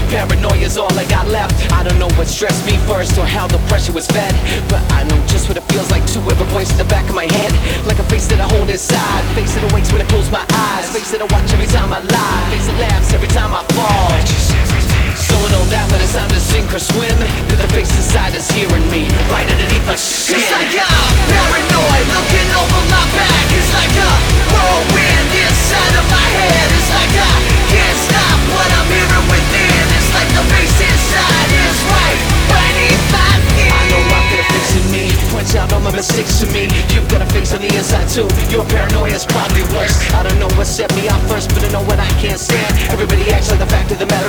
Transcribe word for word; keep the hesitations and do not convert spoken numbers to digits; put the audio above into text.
Paranoia's all I got left. I don't know what stressed me first or how the pressure was fed, but I know just what it feels like to have a voice in the back of my head, like a face that I hold inside, face that awakes when I close my eyes, face that I watch every time I lie, face that laughs every time I fall. So I know that when it's time to sink or swim, that the face inside is hearing me right underneath my skin. It's like I'm paranoid, looking over my back. It's like a whirlwind inside of my head. It's like I can't stop what I'm hearing within. It's like the face inside is right beneath my skin. I know I've got a fix in me, point out all my mistakes to me. You've got a fix on the inside too. Your paranoia's probably worse. I don't know what set me off first, but I know what I can't stand. Everybody acts like the fact of the matter